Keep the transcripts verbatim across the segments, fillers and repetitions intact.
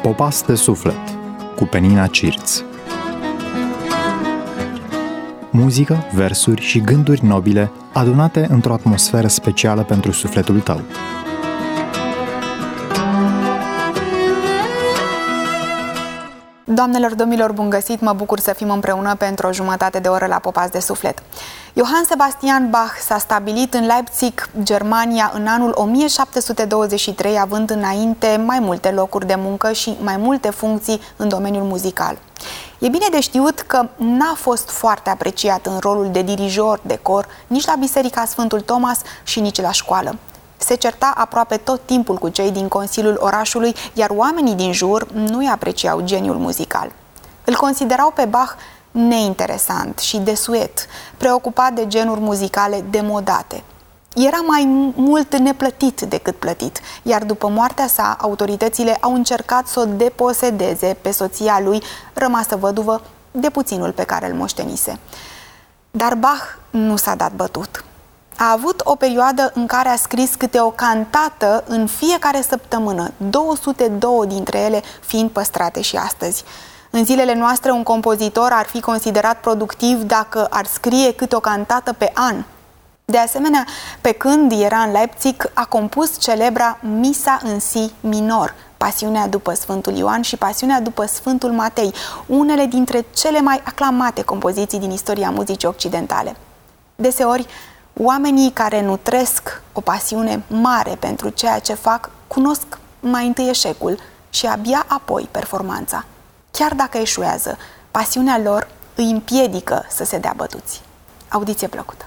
Popas de suflet cu Penina Cirț. Muzică, versuri și gânduri nobile adunate într-o atmosferă specială pentru sufletul tău. Doamnelor, domnilor, bun găsit! Mă bucur să fim împreună pentru o jumătate de oră la Popas de suflet. Johann Sebastian Bach s-a stabilit în Leipzig, Germania, în anul o mie șapte sute douăzeci și trei, având înainte mai multe locuri de muncă și mai multe funcții în domeniul muzical. E bine de știut că n-a fost foarte apreciat în rolul de dirijor de cor nici la Biserica Sfântul Thomas și nici la școală. Se certa aproape tot timpul cu cei din Consiliul orașului, iar oamenii din jur nu-i apreciau geniul muzical. Îl considerau pe Bach neinteresant și desuet, preocupat de genuri muzicale demodate. Era mai mult neplătit decât plătit, iar după moartea sa, autoritățile au încercat să o deposedeze pe soția lui, rămasă văduvă de puținul pe care îl moștenise. Dar Bach nu s-a dat bătut. A avut o perioadă în care a scris câte o cantată în fiecare săptămână, două sute doi dintre ele fiind păstrate și astăzi. În zilele noastre, un compozitor ar fi considerat productiv dacă ar scrie câte o cantată pe an. De asemenea, pe când era în Leipzig, a compus celebra Misa în si minor, Pasiunea după Sfântul Ioan și Pasiunea după Sfântul Matei, unele dintre cele mai aclamate compoziții din istoria muzicii occidentale. Deseori, oamenii care nutresc o pasiune mare pentru ceea ce fac cunosc mai întâi eșecul și abia apoi performanța. Chiar dacă eșuează, pasiunea lor îi împiedică să se dea bătuți. Audiție plăcută!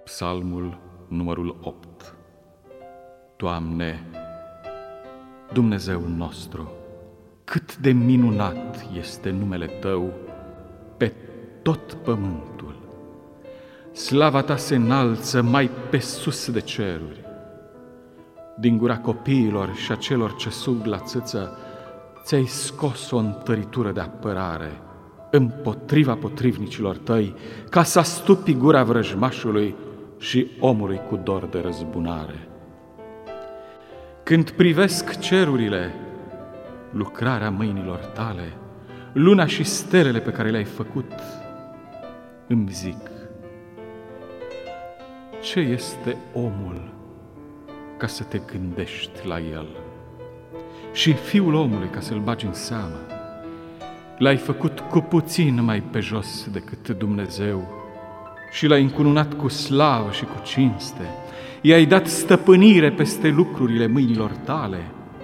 Psalmul numărul opt. Doamne, Dumnezeul nostru, cât de minunat este numele Tău pe tot pământul! Slava Ta se înalță mai pe sus de ceruri. Din gura copiilor și a celor ce sug la țâță, Ți-ai scos o întăritură de apărare împotriva potrivnicilor Tăi, ca să astupi gura vrăjmașului și omului cu dor de răzbunare. Când privesc cerurile, lucrarea mâinilor Tale, luna și stelele pe care le-ai făcut, îmi zic: ce este omul ca să te gândești la el? Și fiul omului ca să-l bagi în seamă? L-ai făcut cu puțin mai pe jos decât Dumnezeu și l-ai încununat cu slavă și cu cinste. I-ai dat stăpânire peste lucrurile mâinilor Tale.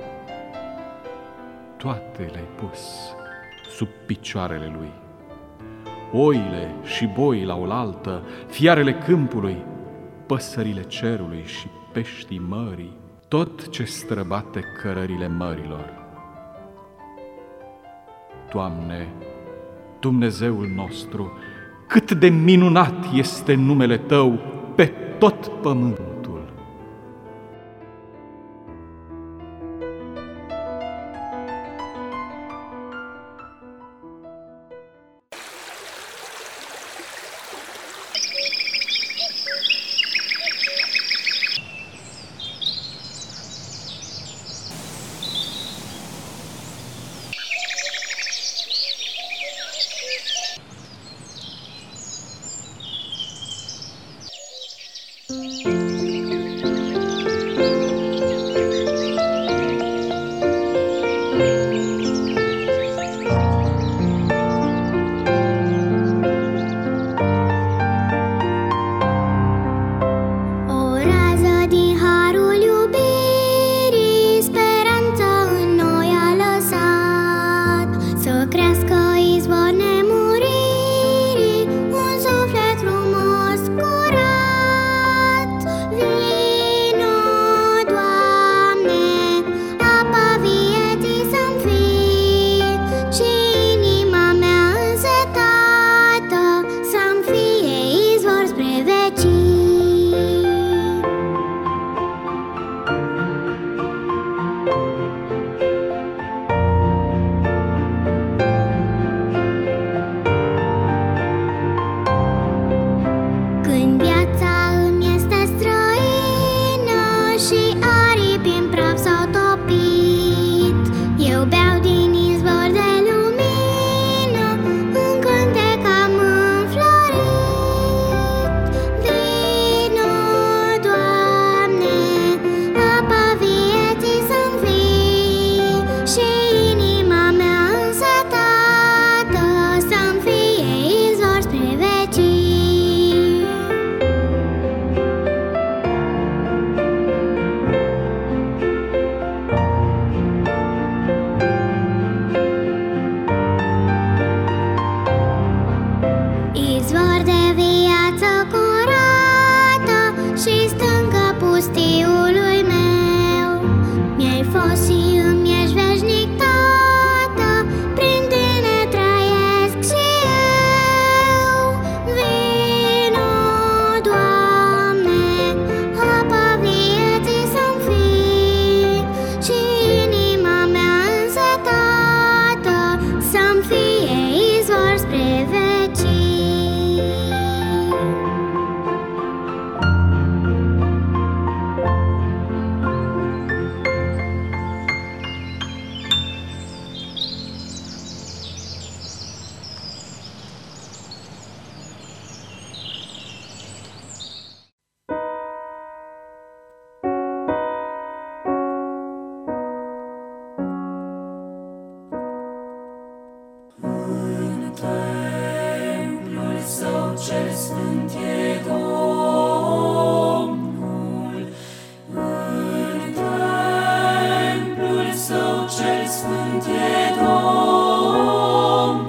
Toate le-ai pus sub picioarele Lui. Oile și boii la oaltă, fiarele câmpului, păsările cerului și peștii mării, tot ce străbate cărările mărilor. Doamne, Dumnezeul nostru, cât de minunat este numele Tău pe tot pământul!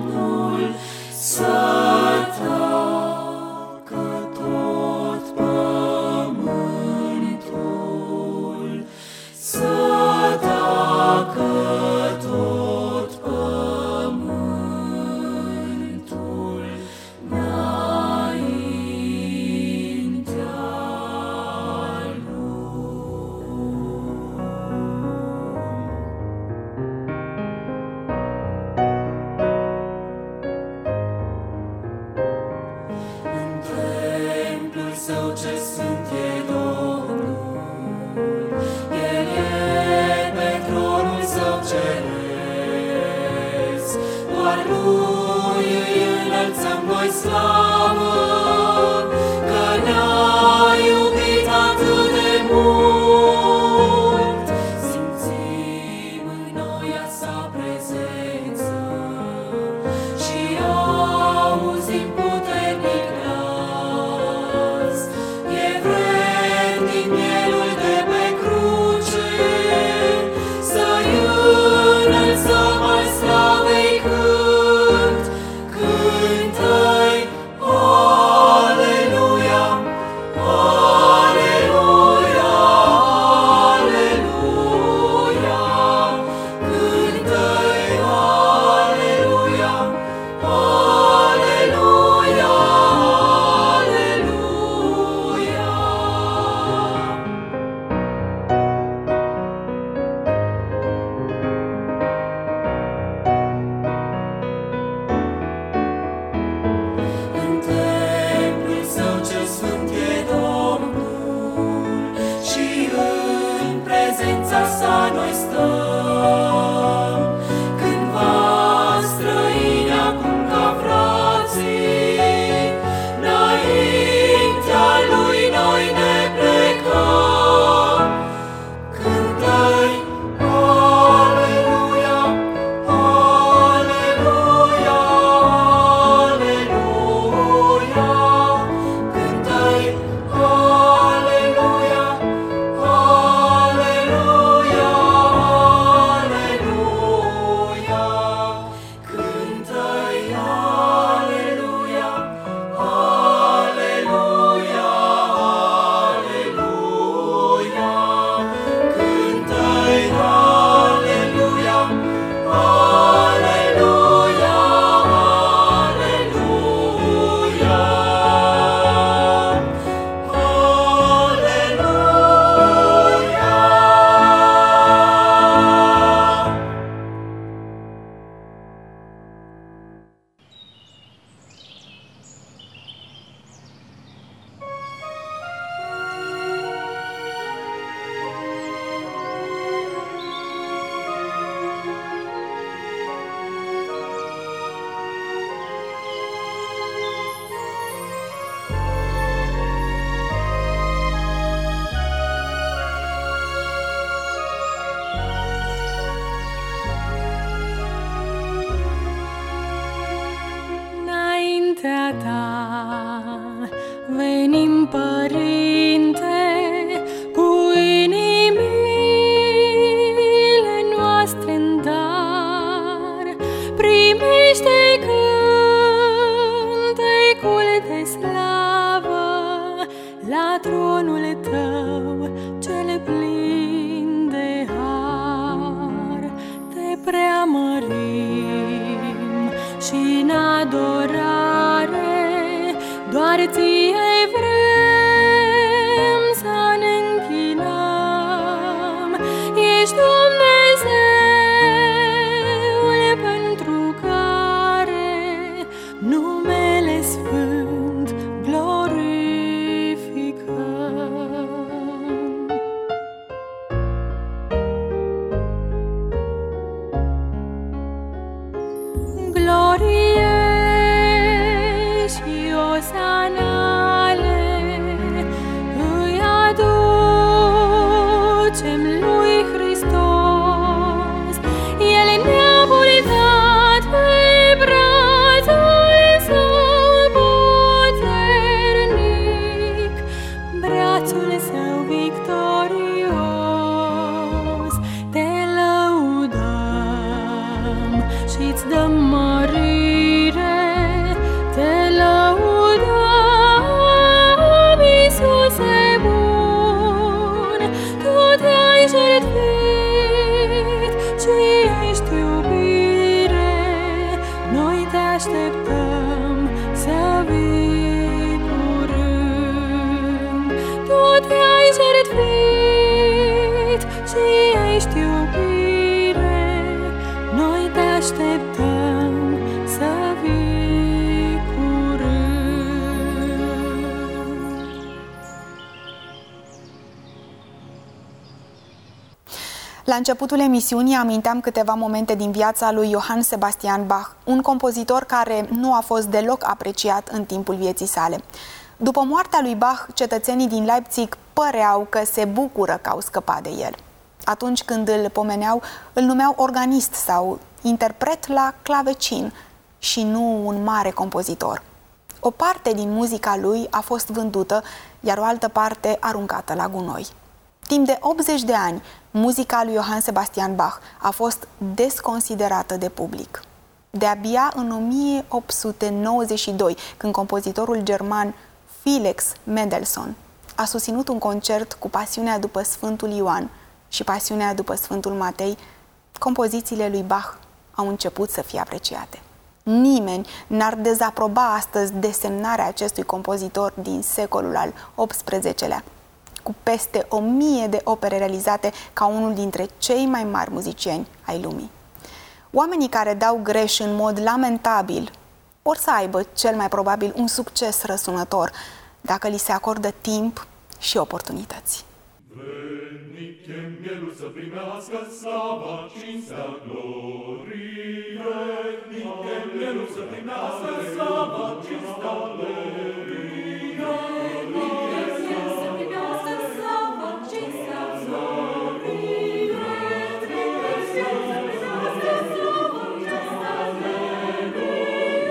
Să tacă tot pământul. dai slavă, că ne-ai iubit atât de mult. Simțim în noi a sa prezență și auzim puternic glas. E vrednic mielul de pe cruce, să-i înălțăm al slavei cânt. Cânt-i Aleluia, Aleluia, Aleluia. Cânt-i Aleluia, Aleluia, Aleluia. În templul său cel sfânt e Domnul și în prezența sa noi stăm. Cândva străini, acum ca frații, înaintea lui noi ne plecăm. Cânt-i Aleluia, Aleluia, Aleluia. Cânt-i Aleluia, Aleluia, Aleluia. Cânt-i Aleluia, Aleluia, Aleluia. Cânt-i Aleluia, Aleluia, Aleluia. Înaintea ta venim, Părinte, cu inimile noastre în dar. Primește cântecul de slavă la tronul tău cel plin de har. Te preamărim și în adorare doar ție vrem să ne închinăm. Ești Dumnezeul pentru care numele sfânt glorificăm. Glorie și Osana La începutul emisiunii aminteam câteva momente din viața lui Johann Sebastian Bach, un compozitor care nu a fost deloc apreciat în timpul vieții sale. După moartea lui Bach, cetățenii din Leipzig păreau că se bucură că au scăpat de el. Atunci când îl pomeneau, îl numeau organist sau interpret la clavecin și nu un mare compozitor. O parte din muzica lui a fost vândută, iar o altă parte aruncată la gunoi. Timp de optzeci de ani, muzica lui Johann Sebastian Bach a fost desconsiderată de public. De-abia în o mie opt sute nouăzeci și doi, când compozitorul german Felix Mendelssohn a susținut un concert cu Pasiunea după Sfântul Ioan și Pasiunea după Sfântul Matei, compozițiile lui Bach au început să fie apreciate. Nimeni n-ar dezaproba astăzi desemnarea acestui compozitor din secolul al optsprezecelea, cu peste o mie de opere realizate ca unul dintre cei mai mari muzicieni ai lumii. Oamenii care dau greș în mod lamentabil or să aibă cel mai probabil un succes răsunător dacă li se acordă timp și oportunități. Vrednic e mielul să primească slava, cinstea, glorie. Vrednic e mielul să primească slava, cinstea, glorie. Vrednic e mielul să primească slava, cinstea, glorie. Vrednic e mielul să primească slava, cinstea, glorie.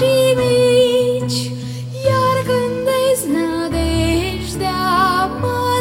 Iar când deznădejdea mă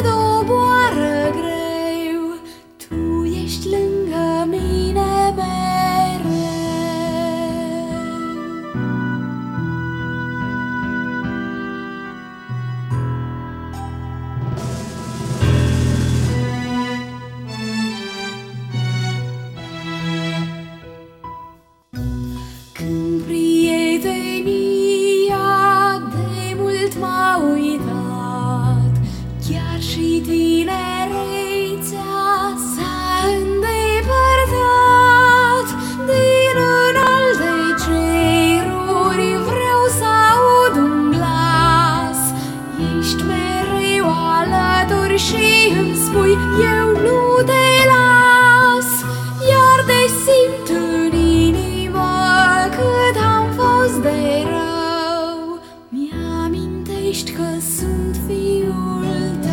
mereu alături și îmi spui eu nu te las. Iar de simt în inimă cât am fost de rău, mi-amintești că sunt fiul tău.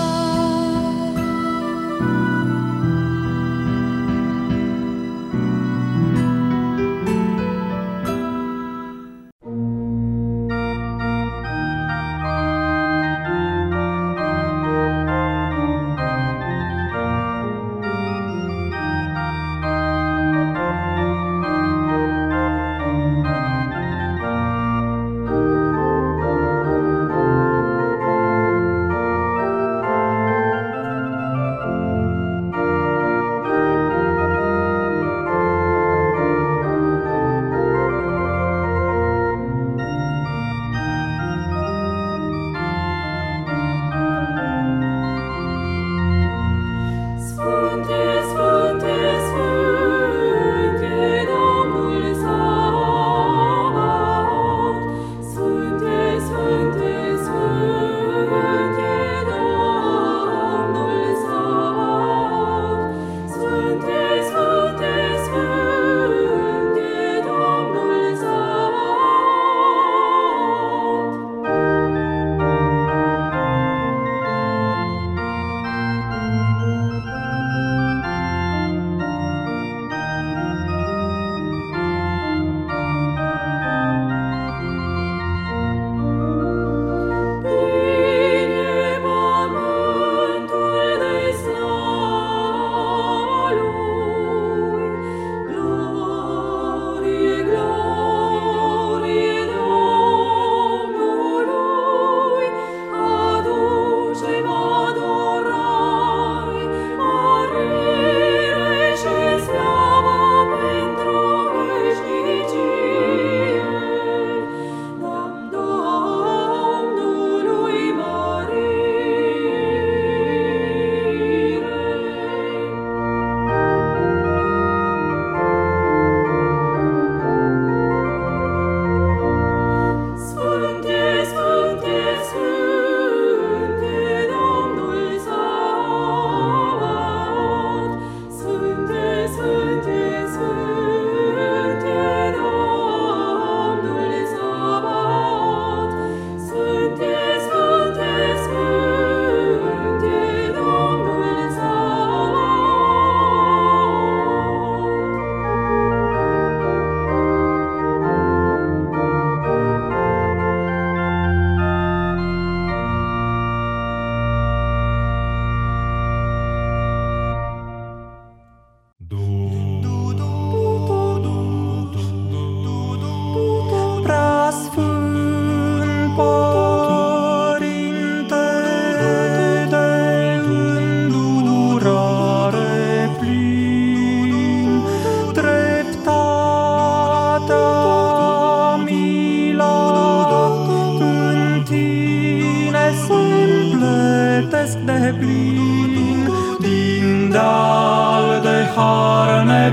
har ne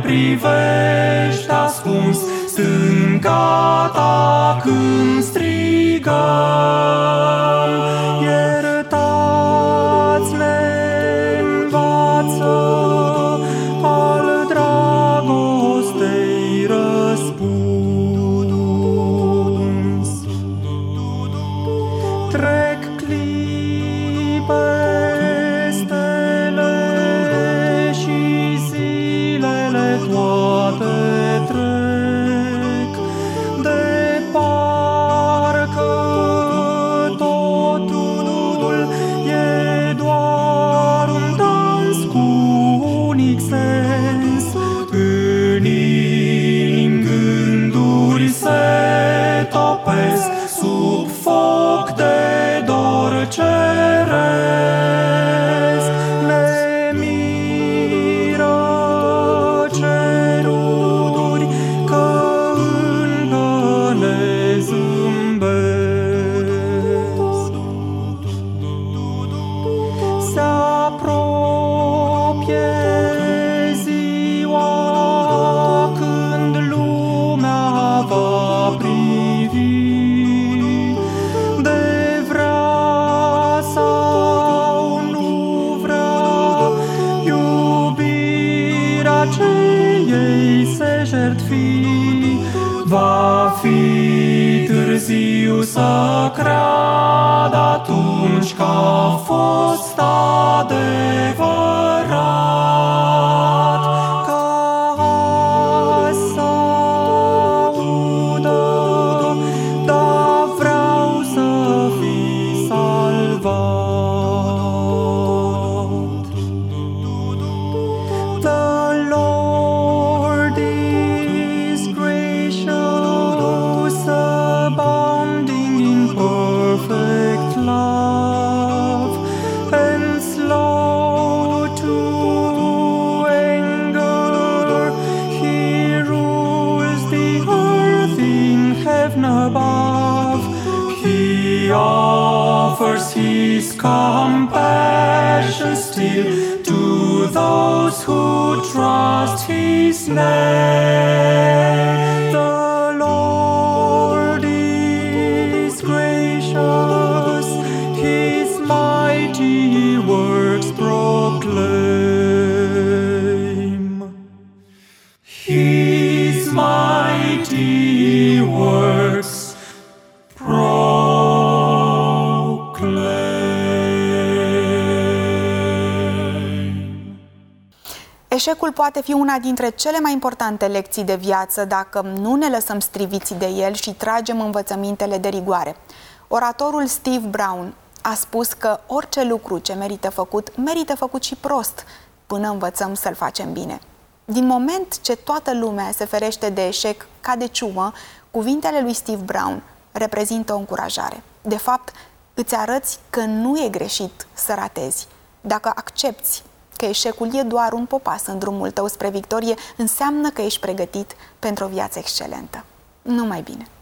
privești ascuns, stânca ta când strigăm. Iertați-ne, învață al dragostei răspuns. Trec clipe, stele și zilele toate trec, de parcă totul e doar un dans cu unic sens. În inimi gânduri se topesc sub foc de dor ceresc. târziu să creadă atunci că a fost adevărat. Ca să audă, dar vreau să fii salvat. The Lord is gracious, abounding in perfect love, and slow to anger. He rules the earth in heaven above. He offers his compassion still to those who trust his name. The Lord is gracious, his mighty works proclaim. His mighty works proclaim. Eșecul poate fi una dintre cele mai importante lecții de viață dacă nu ne lăsăm striviți de el și tragem învățămintele de rigoare. Oratorul Steve Brown a spus că orice lucru ce merită făcut, merită făcut și prost, până învățăm să-l facem bine. Din moment ce toată lumea se ferește de eșec ca de ciumă, cuvintele lui Steve Brown reprezintă o încurajare. De fapt, îți arăți că nu e greșit să ratezi. Dacă accepți că eșecul e doar un popas în drumul tău spre victorie, înseamnă că ești pregătit pentru o viață excelentă. Numai bine!